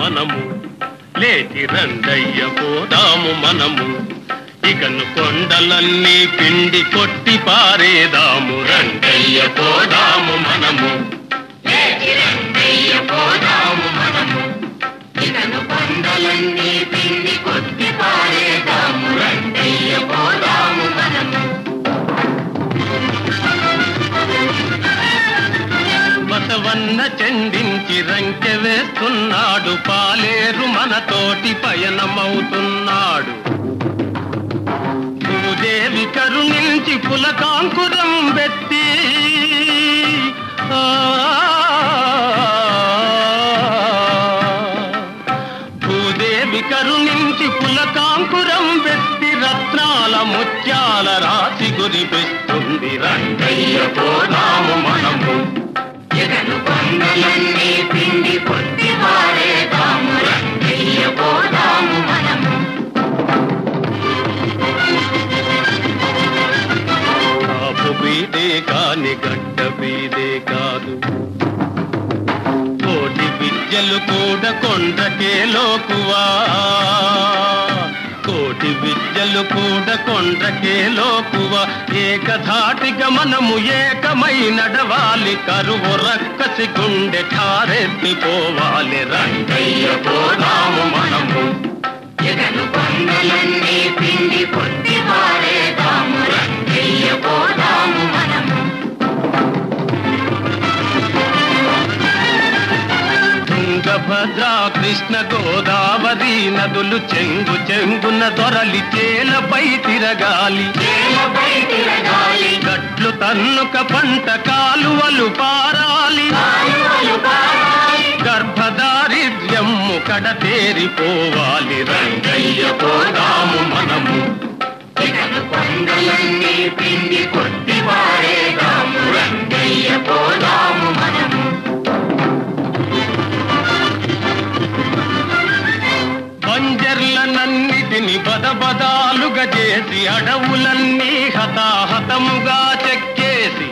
మనము, లేచి రండయ్య పోదాము మనము. ఇకను కొండలన్నీ పిండి కొట్టి పారేదాము, రండయ్య పోదాము మనము. లేచి రండయ్య పోదాము మనము, ఇకను కొండలన్నీ పిండి కొట్టి పారేదాము, రండయ్య పోదాము మనము. బసవన్న చెండించి రంకె వేస్తున్నాడు, పాలేరు మనతోటి పయనమవుతున్నాడు. భూదేవి కరుణించి పులకాంకురం బెత్తి, భూదేవి కరుణించి పులకాంకురం బెత్తి, రత్నాల ముత్యాల రాశి కురిపిస్తుంది, రండయ్య పోదాము మనము. జగను కొండలన్నీ పిండి కొట్టి పారేదాము, రండయ్య పోదాము మనము. కాపు బీదే కాని గడ్డ బీదే కాదు, కోటి విద్యలు కూడా కొండకే లోకువా, కోటి విద్యలు కూడా కొండకే లోకువా. ఏకధాటిగా మనము ఏకమై నడవాలి, కరువు రక్కసి గుండె ఠారెత్తిపోవాలి, రండయ్య పోదాము మనము. జగను కొండలన్నీ పిండి కొట్టి పారేదాము, రండయ్య పోదాము మనము. తుంగభద్ర కృష్ణ గోదావరి నదులు చెంగు చెంగున దొరలి చేలపై తిరగాలి, గట్లు తన్నుక పంట కాలువలు పారాలి, గర్భదారిద్ర్యము కడతేరిపోవాలి, రండయ్య పోదాము మనము. కొండలన్నీ పిండి కొట్టి పారేదాము, రండయ్య పోదాము మనము. బంజర్లనన్నిటిని బదబదాలుగా చేసి, అడవులన్నీ హతాహతముగా చెక్కేసి,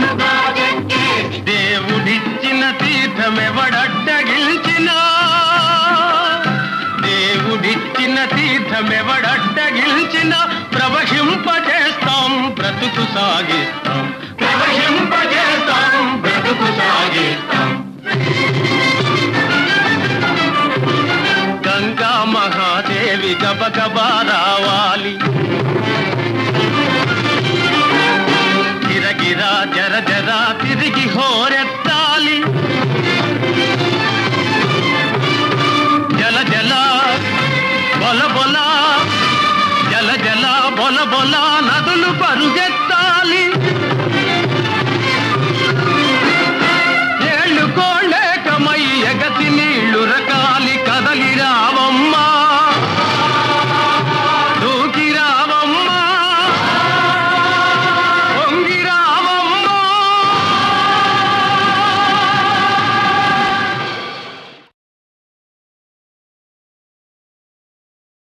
దేవుడిచ్చిన తీర్థమెవడడ్డగిల్చినా, దేవుడిచ్చిన తీర్థమెవడడ్డగిల్చినా, ప్రవహింపజేస్తాం బ్రతుకు సాగిస్తాం, ప్రవహింపజేస్తాం బ్రతుకు సాగిస్తాం. గంగా మహాదేవి గబగబా రావాలి, గిరగిరా జర జరా తిరిగి హోరెత్తాలి, జల జల బొల బొల, జల జల బొల బొల నదులు పరుగెత్తాలి,